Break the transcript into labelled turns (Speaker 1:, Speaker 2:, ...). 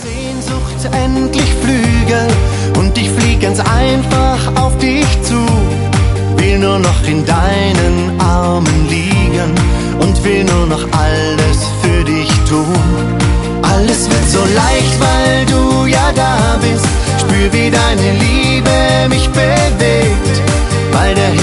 Speaker 1: Sehnsucht endlich Flügel und ich flieg ganz einfach auf dich zu. Will nur noch in deinen Armen liegen und will nur noch alles für dich tun. Alles wird so leicht, weil du ja da bist. Spür, wie deine Liebe mich bewegt, weil der